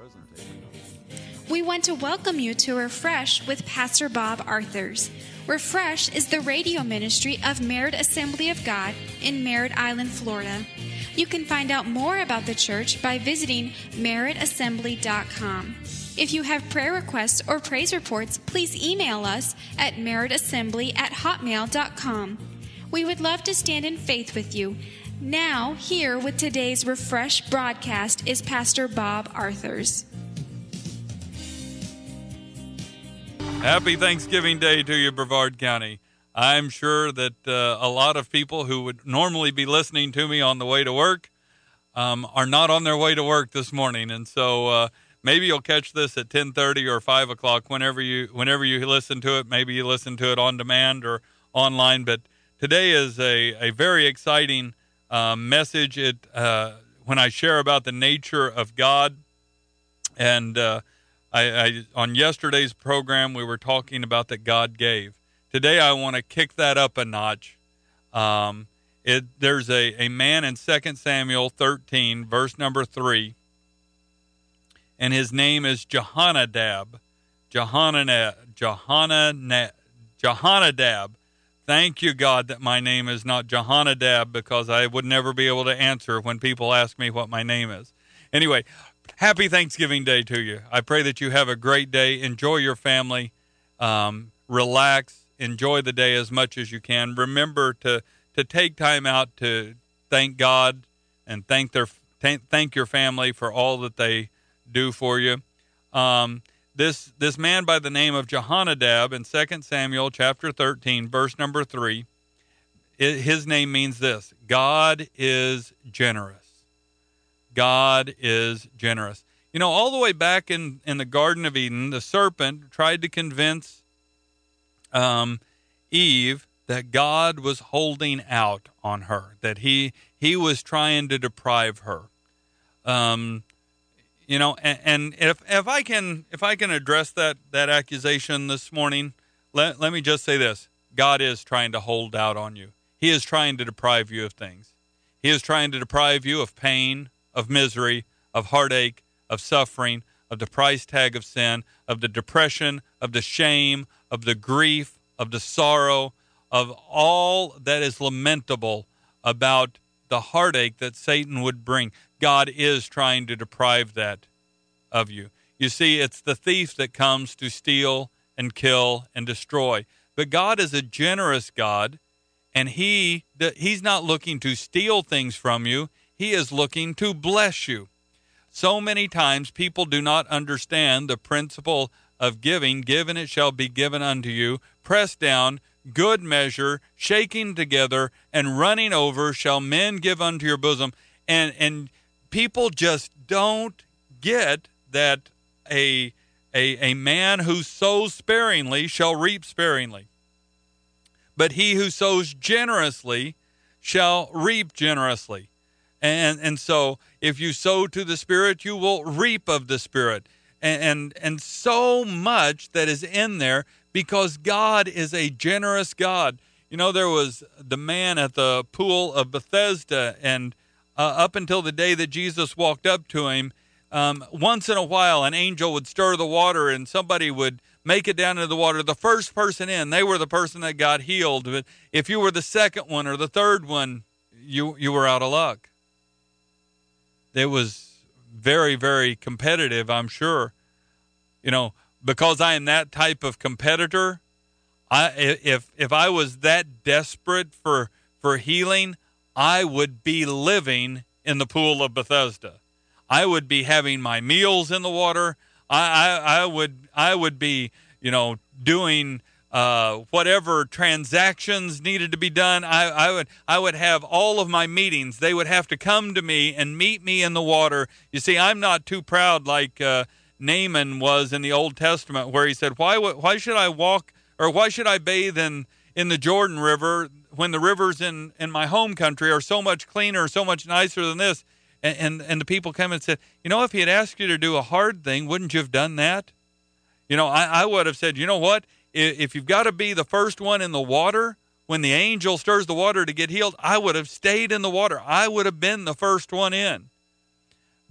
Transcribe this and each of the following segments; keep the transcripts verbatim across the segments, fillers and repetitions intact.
We want to welcome you to Refresh with Pastor Bob Arthurs. Refresh is the radio ministry of Merritt Assembly of God in Merritt Island, Florida. You can find out more about the church by visiting merritt assembly dot com. If you have prayer requests or praise reports, please email us at merrittassembly at hotmail dot com. We would love to stand in faith with you. Now, here with today's Refresh broadcast is Pastor Bob Arthurs. Happy Thanksgiving Day to you, Brevard County. I'm sure that uh, a lot of people who would normally be listening to me on the way to work um, are not on their way to work this morning. And so uh, maybe you'll catch this at ten thirty or five o'clock whenever you whenever you listen to it. Maybe you listen to it on demand or online. But today is a, a very exciting uh, message it, uh, when I share about the nature of God. And uh I, I, on yesterday's program, we were talking about that God gave. Today, I want to kick that up a notch. Um, it, there's a, a man in Second Samuel thirteen, verse number three, and his name is Jehonadab. Jehonadab. Jehonadab. Jehonadab. Thank you, God, that my name is not Jehonadab, because I would never be able to answer when people ask me what my name is. Anyway, happy Thanksgiving Day to you. I pray that you have a great day. Enjoy your family. Um, relax. Enjoy the day as much as you can. Remember to, to take time out to thank God and thank their thank your family for all that they do for you. Um, this this man by the name of Jehonadab in Second Samuel chapter thirteen, verse number three, it, his name means this: God is generous. God is generous. You know, all the way back in, in the Garden of Eden, the serpent tried to convince um, Eve that God was holding out on her, that he he was trying to deprive her. Um, you know, and, and if if I can if I can address that that accusation this morning, let let me just say this: God is trying to hold out on you. He is trying to deprive you of things. He is trying to deprive you of pain, of misery, of heartache, of suffering, of the price tag of sin, of the depression, of the shame, of the grief, of the sorrow, of all that is lamentable about the heartache that Satan would bring. God is trying to deprive that of you. You see, it's the thief that comes to steal and kill and destroy. But God is a generous God, and he he's not looking to steal things from you. He is looking to bless you. So many times people do not understand the principle of giving. Give and it shall be given unto you. Pressed down, good measure, shaking together, and running over shall men give unto your bosom. And and people just don't get that a, a, a man who sows sparingly shall reap sparingly. But he who sows generously shall reap generously. And and so if you sow to the Spirit, you will reap of the Spirit. And, and and so much that is in there, because God is a generous God. You know, there was the man at the pool of Bethesda, and uh, up until the day that Jesus walked up to him, um, once in a while an angel would stir the water and somebody would make it down into the water. The first person in, they were the person that got healed. But if you were the second one or the third one, you you were out of luck. It was very, very competitive, I'm sure. You know, because I am that type of competitor, I if if I was that desperate for for healing, I would be living in the pool of Bethesda. I would be having my meals in the water. I I, I would I would be, you know, doing Uh, whatever transactions needed to be done. I, I would I would have all of my meetings. They would have to come to me and meet me in the water. You see, I'm not too proud like uh, Naaman was in the Old Testament, where he said, why why should I walk, or why should I bathe in, in the Jordan River when the rivers in, in my home country are so much cleaner, so much nicer than this? And, and, and the people come and said, you know, if he had asked you to do a hard thing, wouldn't you have done that? You know, I, I would have said, you know what? If you've got to be the first one in the water, when the angel stirs the water to get healed, I would have stayed in the water. I would have been the first one in.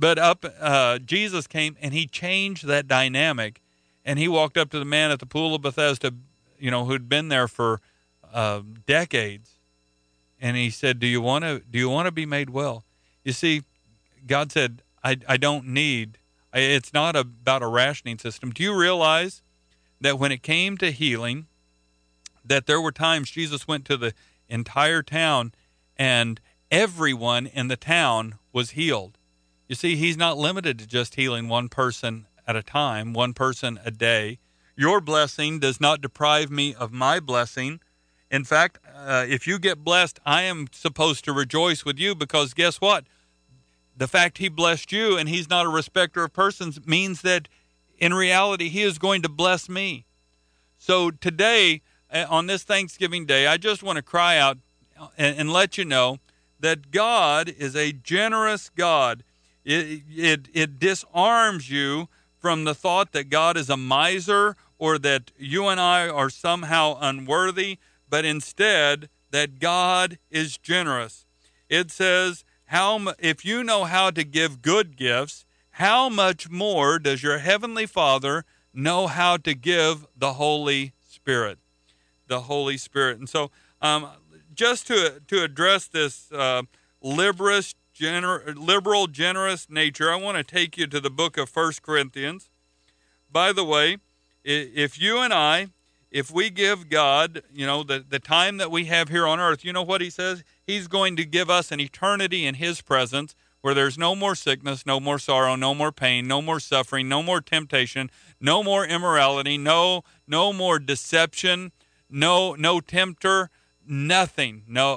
But up, uh, Jesus came and he changed that dynamic, and he walked up to the man at the pool of Bethesda, you know, who'd been there for uh, decades, and he said, "Do you want to? Do you want to be made well?" You see, God said, "I I don't need. I, it's not about a rationing system." Do you realize that when it came to healing, that there were times Jesus went to the entire town, and everyone in the town was healed? You see, he's not limited to just healing one person at a time, one person a day. Your blessing does not deprive me of my blessing. In fact, uh, if you get blessed, I am supposed to rejoice with you, because guess what? The fact he blessed you and he's not a respecter of persons means that in reality, he is going to bless me. So today, on this Thanksgiving Day, I just want to cry out and, and let you know that God is a generous God. It, it it disarms you from the thought that God is a miser or that you and I are somehow unworthy, but instead that God is generous. It says, "How if you know how to give good gifts, how much more does your heavenly Father know how to give the Holy Spirit?" The Holy Spirit. And so, um, just to to address this uh, liberous, gener- liberal, generous nature, I want to take you to the book of First Corinthians. By the way, if you and I, if we give God, you know, the, the time that we have here on earth, you know what he says? He's going to give us an eternity in his presence where there's no more sickness, no more sorrow, no more pain, no more suffering, no more temptation, no more immorality, no no more deception, no no tempter, nothing. No,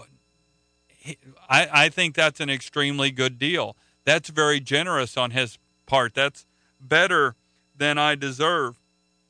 I, I think that's an extremely good deal. That's very generous on his part. That's better than I deserve.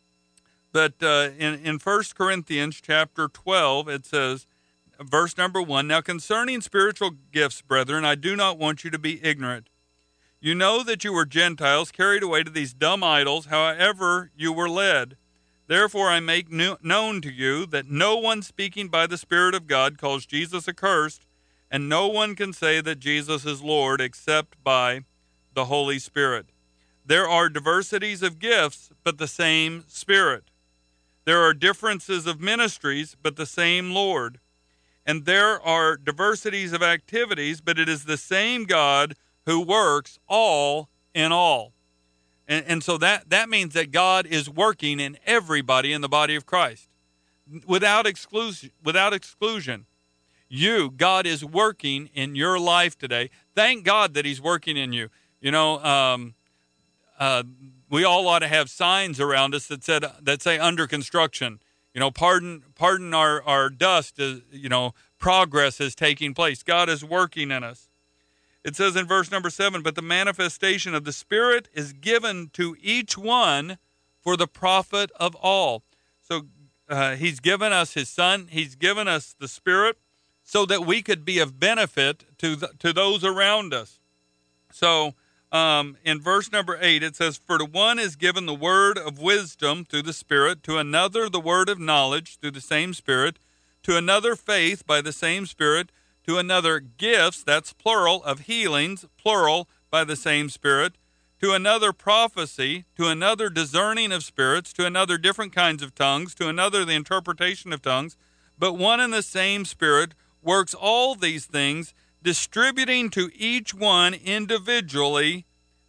But uh, in, in First Corinthians chapter twelve, it says, verse number one, "Now concerning spiritual gifts, brethren, I do not want you to be ignorant. You know that you were Gentiles carried away to these dumb idols, however you were led. Therefore I make new, known to you that no one speaking by the Spirit of God calls Jesus accursed, and no one can say that Jesus is Lord except by the Holy Spirit. There are diversities of gifts, but the same Spirit. There are differences of ministries, but the same Lord. And there are diversities of activities, but it is the same God who works all in all." And, and so that, that means that God is working in everybody in the body of Christ without exclusion. Without exclusion. You, God is working in your life today. Thank God that he's working in you. You know, um, uh, we all ought to have signs around us that said that say under construction. You know, pardon, pardon our, our dust. Is, you know, progress is taking place. God is working in us. It says in verse number seven, "But the manifestation of the Spirit is given to each one for the profit of all." So uh, he's given us his Son. He's given us the Spirit so that we could be of benefit to the, to those around us. So um, in verse number eight, it says, "For to one is given the word of wisdom through the Spirit, to another the word of knowledge through the same Spirit, to another faith by the same Spirit, to another gifts," that's plural, "of healings," plural, "by the same Spirit, to another prophecy, to another discerning of spirits, to another different kinds of tongues, to another the interpretation of tongues. But one and the same Spirit works all these things, distributing to each one individually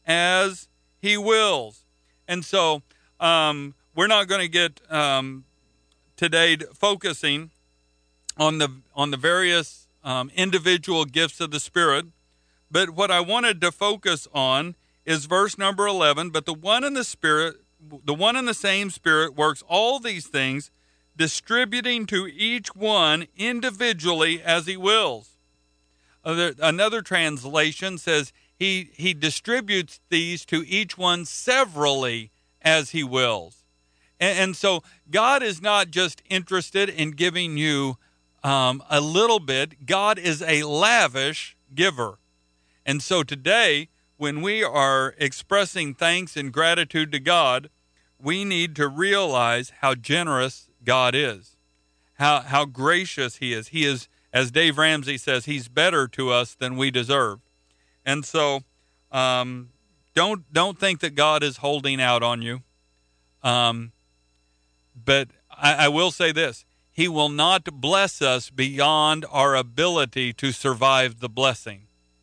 as he wills." And so um, we're not going to get um, today focusing on the on the various um, individual gifts of the Spirit, but what I wanted to focus on is verse number eleven. "But the one in the Spirit, the one in the same Spirit works all these things, distributing to each one individually as he wills." Other, another translation says he he distributes these to each one severally as he wills. And, and so God is not just interested in giving you um, a little bit. God is a lavish giver. And so today, when we are expressing thanks and gratitude to God, we need to realize how generous God is, how how gracious he is. He is, as Dave Ramsey says, he's better to us than we deserve. And so um, don't don't think that God is holding out on you. Um, but I, I will say this: He will not bless us beyond our ability to survive the blessing.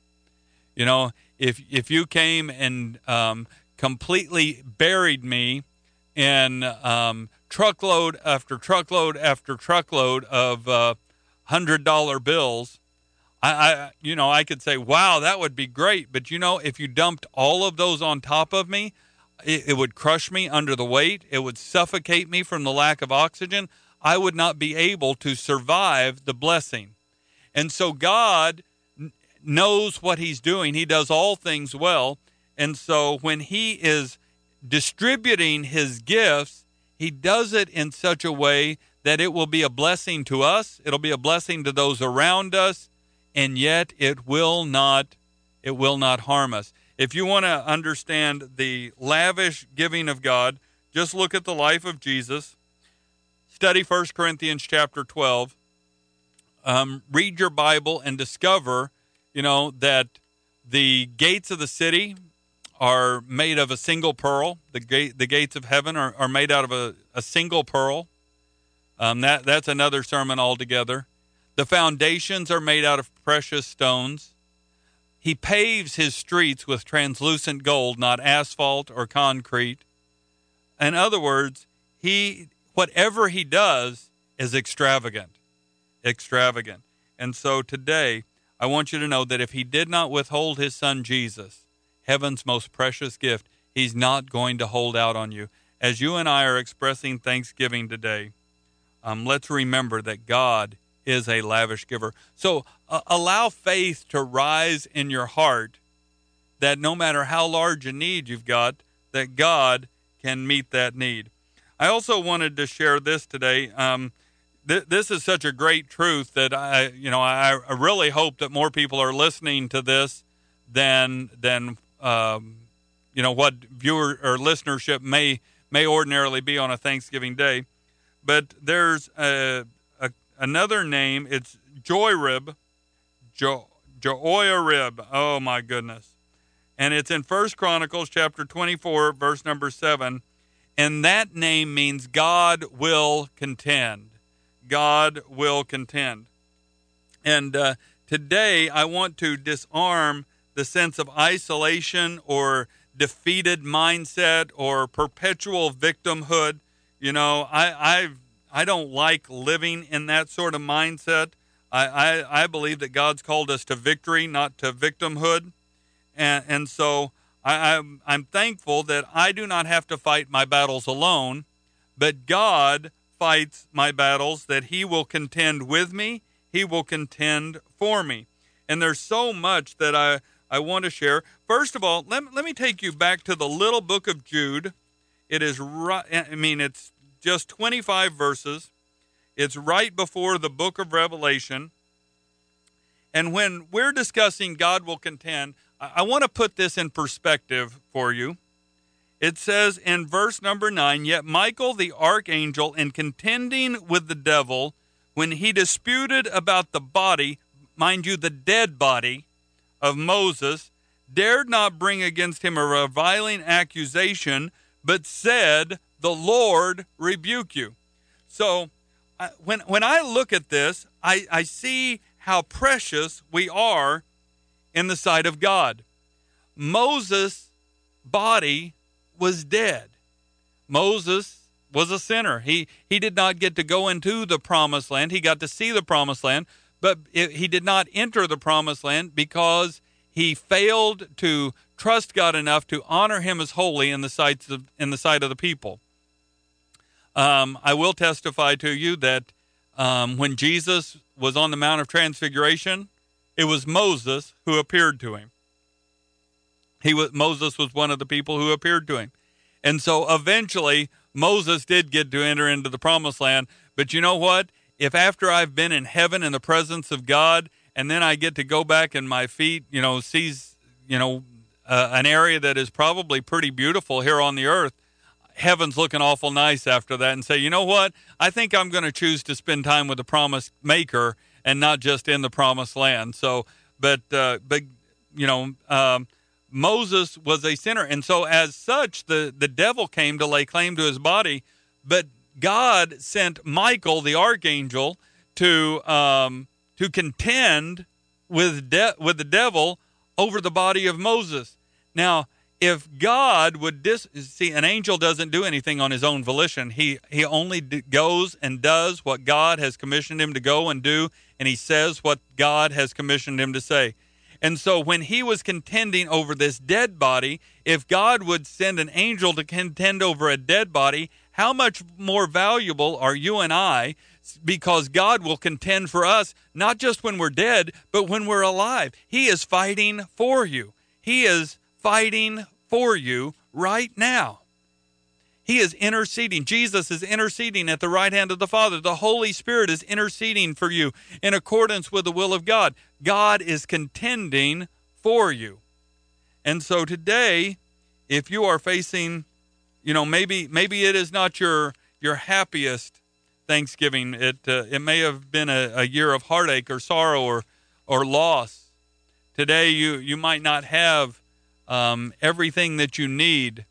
You know, if if you came and um, completely buried me in um, truckload after truckload after truckload of uh, hundred dollar bills, I, I you know I could say, wow, that would be great. But you know, if you dumped all of those on top of me, it, it would crush me under the weight. It would suffocate me from the lack of oxygen. I would not be able to survive the blessing. And so God knows what he's doing. He does all things well. And so when he is distributing his gifts, he does it in such a way that it will be a blessing to us. It'll be a blessing to those around us, and yet it will not, it will not harm us. If you want to understand the lavish giving of God, just look at the life of Jesus. Study First Corinthians chapter twelve. Um, read your Bible and discover You know, that the gates of the city are made of a single pearl. The gate, the gates of heaven are, are made out of a, a single pearl. Um, that that's another sermon altogether. The foundations are made out of precious stones. He paves his streets with translucent gold, not asphalt or concrete. In other words, he whatever he does is extravagant, extravagant. And so today, I want you to know that if he did not withhold his son Jesus, heaven's most precious gift, he's not going to hold out on you. As you and I are expressing thanksgiving today, um, let's remember that God is a lavish giver. So uh, allow faith to rise in your heart that no matter how large a need you've got, that God can meet that need. I also wanted to share this today. Um, This is such a great truth that I, you know, I, I really hope that more people are listening to this than than um, you know what viewer or listenership may may ordinarily be on a Thanksgiving day. But there's a, a another name. It's Joyrib, jo, Joyrib. Oh my goodness, and it's in First Chronicles chapter twenty-four, verse number seven, and that name means God will contend. God will contend. And uh, today I want to disarm the sense of isolation or defeated mindset or perpetual victimhood. You know, I I I don't like living in that sort of mindset. I, I, I believe that God's called us to victory, not to victimhood. And, and so I, I'm, I'm thankful that I do not have to fight my battles alone, but God fights my battles, that he will contend with me, he will contend for me. And there's so much that I, I want to share. First of all, let, let me take you back to the little book of Jude. It is right, I mean, it's just twenty-five verses. It's right before the book of Revelation. And when we're discussing God will contend, I, I want to put this in perspective for you. It says in verse number nine, yet Michael the archangel, in contending with the devil, when he disputed about the body, mind you, the dead body of Moses, dared not bring against him a reviling accusation, but said, the Lord rebuke you. So uh, when, when I look at this, I, I see how precious we are in the sight of God. Moses' body was dead. Moses was a sinner. He he did not get to go into the promised land. He got to see the promised land, but it, he did not enter the promised land because he failed to trust God enough to honor him as holy in the sight of in the sight of the people. Um, I will testify to you that um, when Jesus was on the Mount of Transfiguration, it was Moses who appeared to him. He was, Moses was one of the people who appeared to him. And so eventually Moses did get to enter into the promised land. But you know what? If after I've been in heaven in the presence of God, and then I get to go back and my feet, you know, sees, you know, uh, an area that is probably pretty beautiful here on the earth, heaven's looking awful nice after that, and say, you know what? I think I'm going to choose to spend time with the promise maker and not just in the promised land. So, but, uh, but, you know, um, Moses was a sinner. And so as such, the, the devil came to lay claim to his body, but God sent Michael, the archangel, to um, to contend with de- with the devil over the body of Moses. Now, if God would dis- see, an angel doesn't do anything on his own volition. He he only d- goes and does what God has commissioned him to go and do, and he says what God has commissioned him to say. And so when he was contending over this dead body, if God would send an angel to contend over a dead body, how much more valuable are you and I, because God will contend for us, not just when we're dead, but when we're alive. He is fighting for you. He is fighting for you right now. He is interceding. Jesus is interceding at the right hand of the Father. The Holy Spirit is interceding for you in accordance with the will of God. God is contending for you. And so today, if you are facing, you know, maybe maybe it is not your your happiest Thanksgiving. It uh, it may have been a, a year of heartache or sorrow or or loss. Today, you you might not have um, everything that you need.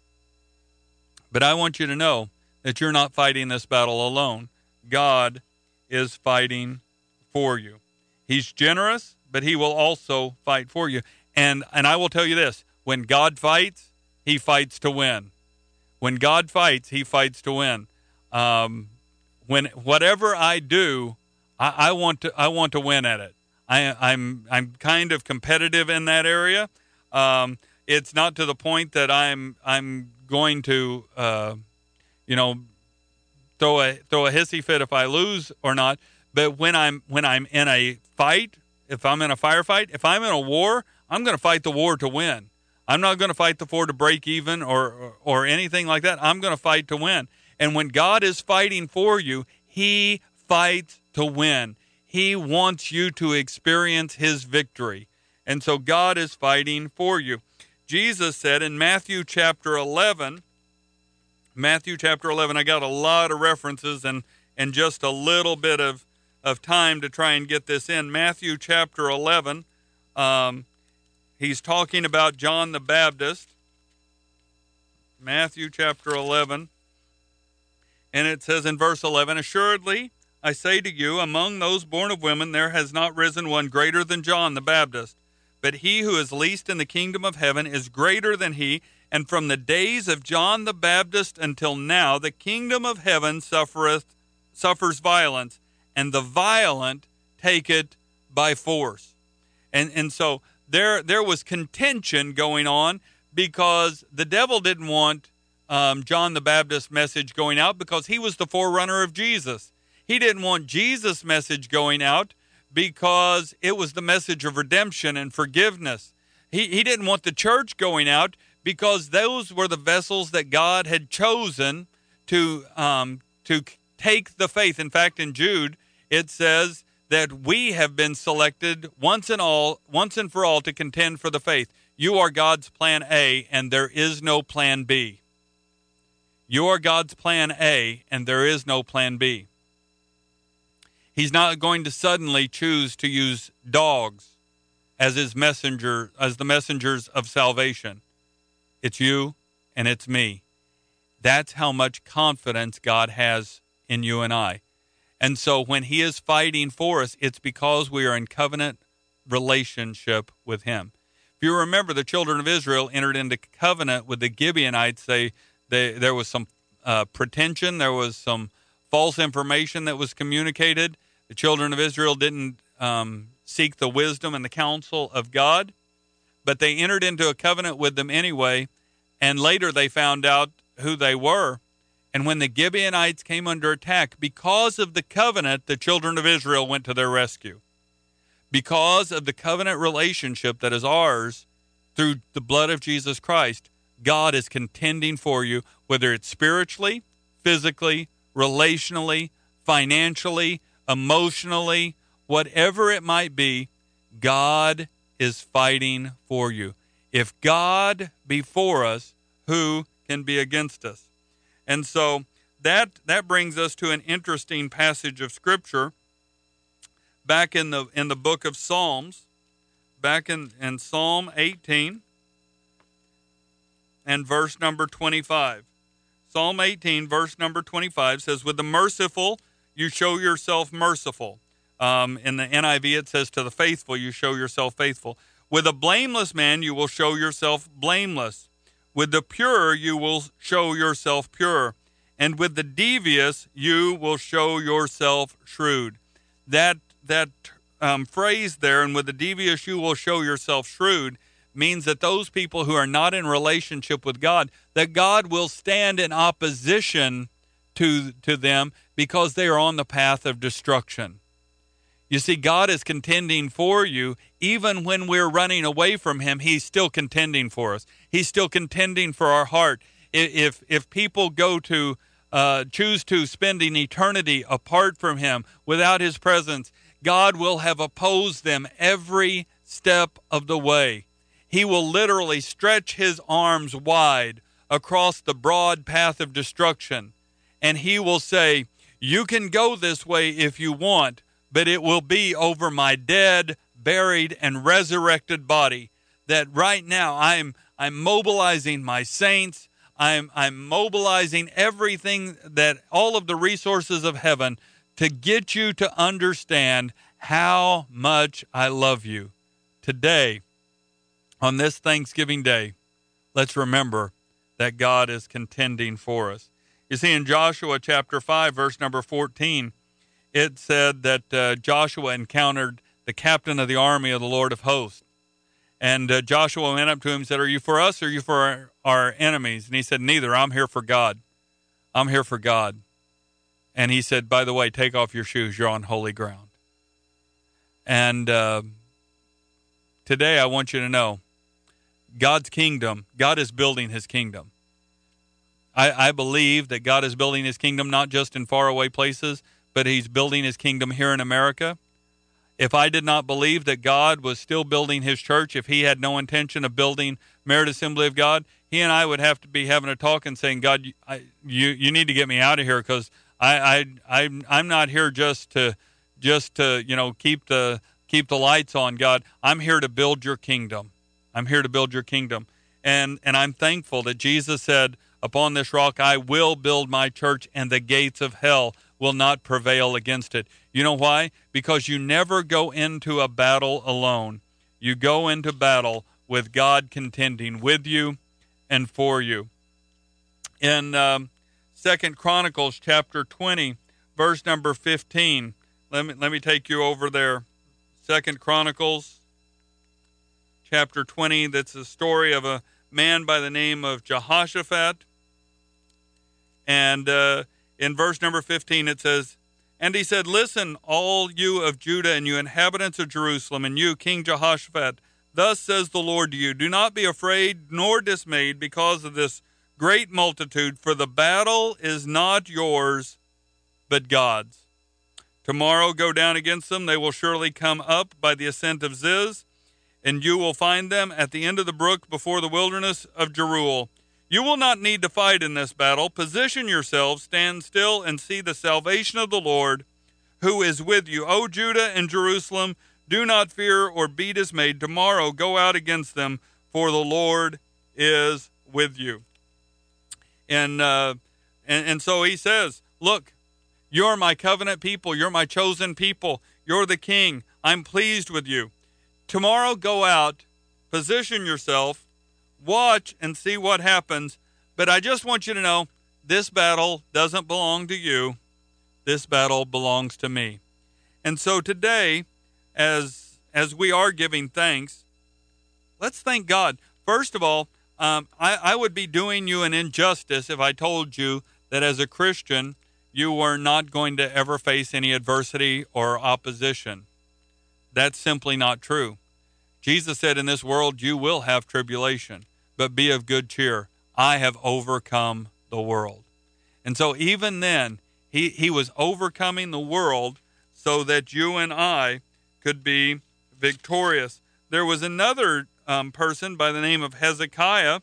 But I want you to know that you're not fighting this battle alone. God is fighting for you. He's generous, but he will also fight for you. And and I will tell you this, when God fights, he fights to win. When God fights, he fights to win. Um, when whatever I do, I, I want to I want to win at it. I, I'm I'm kind of competitive in that area. Um, it's not to the point that I'm I'm going to, uh, you know, throw a throw a hissy fit if I lose or not. But when I'm when I'm in a fight, if I'm in a firefight, if I'm in a war, I'm going to fight the war to win. I'm not going to fight the war to break even or, or or anything like that. I'm going to fight to win. And when God is fighting for you, he fights to win. He wants you to experience his victory. And so God is fighting for you. Jesus said in Matthew chapter eleven, Matthew chapter eleven, I got a lot of references and, and just a little bit of, of time to try and get this in. Matthew chapter eleven, um, he's talking about John the Baptist. Matthew chapter eleven, and it says in verse eleven, "Assuredly, I say to you, among those born of women, there has not risen one greater than John the Baptist. But he who is least in the kingdom of heaven is greater than he. And from the days of John the Baptist until now, the kingdom of heaven suffereth, suffers violence, and the violent take it by force." And and so there there was contention going on because the devil didn't want um, John the Baptist's message going out because he was the forerunner of Jesus. He didn't want Jesus' message going out because it was the message of redemption and forgiveness. He he didn't want the church going out because those were the vessels that God had chosen to um, to take the faith. In fact, in Jude, it says that we have been selected once and all, once and for all, to contend for the faith. You are God's plan A, and there is no plan B. You are God's plan A, and there is no plan B. He's not going to suddenly choose to use dogs as his messenger, as the messengers of salvation. It's you and it's me. That's how much confidence God has in you and I. And so when he is fighting for us, it's because we are in covenant relationship with him. If you remember, the children of Israel entered into covenant with the Gibeonites. They, they there was some uh, pretension, there was some false information that was communicated. The children of Israel didn't um, seek the wisdom and the counsel of God, but they entered into a covenant with them anyway, and later they found out who they were. And when the Gibeonites came under attack, because of the covenant, the children of Israel went to their rescue. Because of the covenant relationship that is ours through the blood of Jesus Christ, God is contending for you, whether it's spiritually, physically, relationally, financially, emotionally, whatever it might be, God is fighting for you. If God be for us, who can be against us? And so that that brings us to an interesting passage of Scripture back in the in the book of Psalms, back in, in Psalm eighteen. and verse number twenty-five. Psalm eighteen, verse number twenty-five says, with the merciful, you show yourself merciful. Um, in the N I V, it says, to the faithful, you show yourself faithful. With a blameless man, you will show yourself blameless. With the pure, you will show yourself pure. And with the devious, you will show yourself shrewd. That, that um, phrase there, and with the devious, you will show yourself shrewd, means that those people who are not in relationship with God, that God will stand in opposition to, to them because they are on the path of destruction. You see, God is contending for you. Even when we're running away from him, he's still contending for us. He's still contending for our heart. If, if people go to uh, choose to spend an eternity apart from him, without his presence, God will have opposed them every step of the way. He will literally stretch his arms wide across the broad path of destruction. And he will say, you can go this way if you want, but it will be over my dead, buried, and resurrected body. That right now I'm I'm mobilizing my saints. I'm I'm mobilizing everything, that all of the resources of heaven, to get you to understand how much I love you. Today, on this Thanksgiving Day, let's remember that God is contending for us. You see, in Joshua chapter five, verse number fourteen, it said that uh, Joshua encountered the captain of the army of the Lord of hosts. And uh, Joshua went up to him and said, are you for us or are you for our, our enemies? And he said, neither. I'm here for God. I'm here for God. And he said, by the way, take off your shoes. You're on holy ground. And uh, today I want you to know, God's kingdom, God is building his kingdom. I, I believe that God is building his kingdom not just in faraway places, but he's building his kingdom here in America. If I did not believe that God was still building his church, if he had no intention of building Merit Assembly of God, he and I would have to be having a talk and saying, God, I, you you need to get me out of here, because I, I, I'm, I'm not here just to just to, you know, keep the keep the lights on, God. I'm here to build your kingdom. I'm here to build your kingdom. And and I'm thankful that Jesus said, upon this rock I will build my church, and the gates of hell will not prevail against it. You know why? Because you never go into a battle alone. You go into battle with God contending with you and for you. In um, Second Chronicles chapter twenty, verse number fifteen, let me let me take you over there. Second Chronicles chapter twenty. That's the story of a man by the name of Jehoshaphat. And uh, in verse number fifteen, it says, and he said, listen, all you of Judah and you inhabitants of Jerusalem, and you, King Jehoshaphat, thus says the Lord to you, do not be afraid nor dismayed because of this great multitude, for the battle is not yours, but God's. Tomorrow go down against them. They will surely come up by the ascent of Ziz, and you will find them at the end of the brook before the wilderness of Jeruel. You will not need to fight in this battle. Position yourselves, stand still, and see the salvation of the Lord, who is with you. O Judah and Jerusalem, do not fear or be dismayed. Tomorrow go out against them, for the Lord is with you. And, uh, and, and so he says, look, you're my covenant people. You're my chosen people. You're the king. I'm pleased with you. Tomorrow go out, position yourself, watch and see what happens. But I just want you to know, this battle doesn't belong to you. This battle belongs to me. And so today, as as we are giving thanks, let's thank God. First of all, um, I, I would be doing you an injustice if I told you that as a Christian, you were not going to ever face any adversity or opposition. That's simply not true. Jesus said, in this world you will have tribulation, but be of good cheer. I have overcome the world. And so even then, he, he was overcoming the world so that you and I could be victorious. There was another um, person by the name of Hezekiah,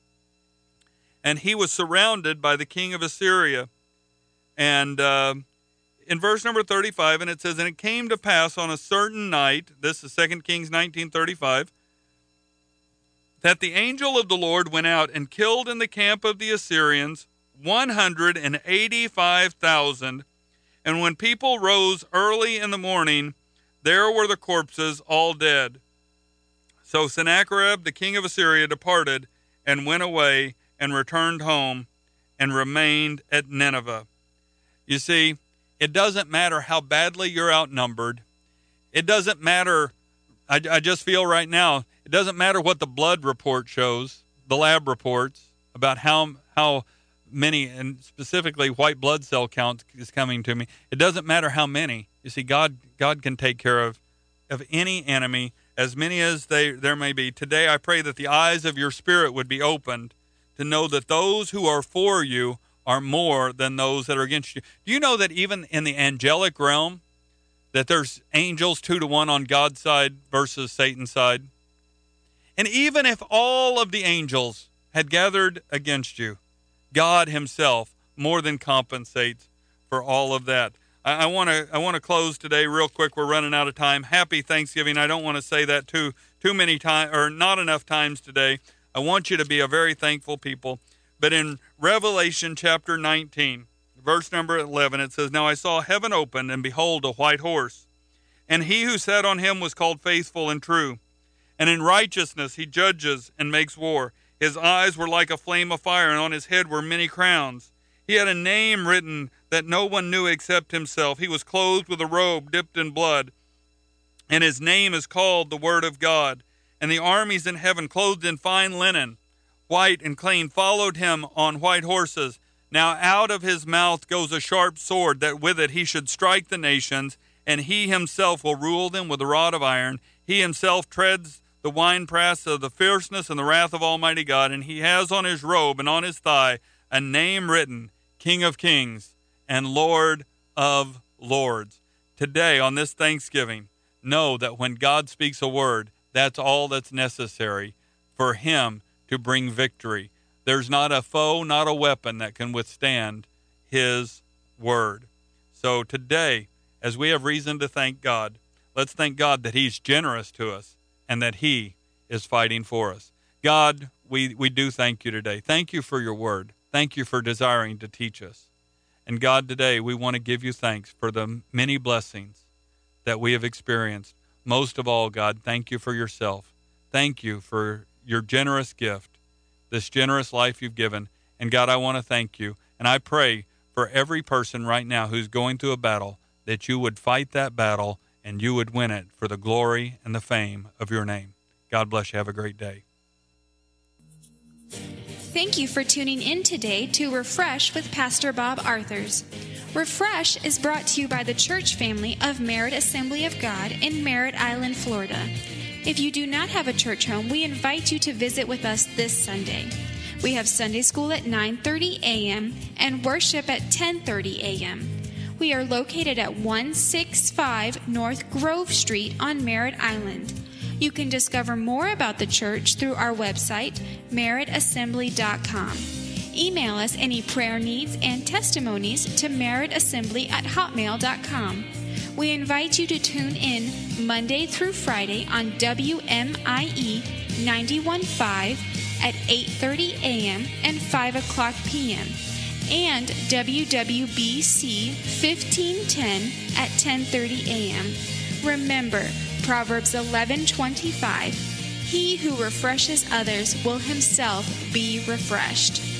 and he was surrounded by the king of Assyria. And uh, in verse number thirty-five, and it says, and it came to pass on a certain night, this is Second Kings nineteen thirty-five, that the angel of the Lord went out and killed in the camp of the Assyrians one hundred eighty-five thousand. And when people rose early in the morning, there were the corpses all dead. So Sennacherib, the king of Assyria, departed and went away and returned home and remained at Nineveh. You see, it doesn't matter how badly you're outnumbered. It doesn't matter. I, I just feel right now, it doesn't matter what the blood report shows, the lab reports about how how many, and specifically white blood cell count is coming to me. It doesn't matter how many. You see, God God can take care of, of any enemy, as many as they there may be. Today I pray that the eyes of your spirit would be opened to know that those who are for you are more than those that are against you. Do you know that even in the angelic realm, that there's angels two to one on God's side versus Satan's side? And even if all of the angels had gathered against you, God himself more than compensates for all of that. I want to I want to close today real quick. We're running out of time. Happy Thanksgiving. I don't want to say that too too many times, or not enough times today. I want you to be a very thankful people. But in Revelation chapter nineteen, verse number eleven, it says, "Now I saw heaven opened, and behold, a white horse. And he who sat on him was called Faithful and True. And in righteousness he judges and makes war. His eyes were like a flame of fire, and on his head were many crowns. He had a name written that no one knew except himself. He was clothed with a robe dipped in blood, and his name is called the Word of God. And the armies in heaven, clothed in fine linen, white and clean, followed him on white horses. Now out of his mouth goes a sharp sword, that with it he should strike the nations, and he himself will rule them with a rod of iron. He himself treads the winepress of the fierceness and the wrath of Almighty God, and he has on his robe and on his thigh a name written, King of Kings and Lord of Lords." Today, on this Thanksgiving, know that when God speaks a word, that's all that's necessary for him to bring victory. There's not a foe, not a weapon that can withstand his word. So today, as we have reason to thank God, let's thank God that he's generous to us and that he is fighting for us. God, we, we do thank you today. Thank you for your word. Thank you for desiring to teach us. And God, today we want to give you thanks for the many blessings that we have experienced. Most of all, God, thank you for yourself. Thank you for your generous gift, this generous life you've given. And God, I want to thank you. And I pray for every person right now who's going through a battle, that you would fight that battle and you would win it for the glory and the fame of your name. God bless you. Have a great day. Thank you for tuning in today to Refresh with Pastor Bob Arthurs. Refresh is brought to you by the church family of Merritt Assembly of God in Merritt Island, Florida. If you do not have a church home, we invite you to visit with us this Sunday. We have Sunday school at nine thirty a.m. and worship at ten thirty a.m. We are located at one sixty-five North Grove Street on Merritt Island. You can discover more about the church through our website, merritt assembly dot com. Email us any prayer needs and testimonies to merrittassembly at hotmail dot com. We invite you to tune in Monday through Friday on W M I E ninety-one point five at eight thirty a.m. and five o'clock p.m. and W W B C fifteen ten at ten thirty a.m. Remember, Proverbs eleven twenty-five, "He who refreshes others will himself be refreshed."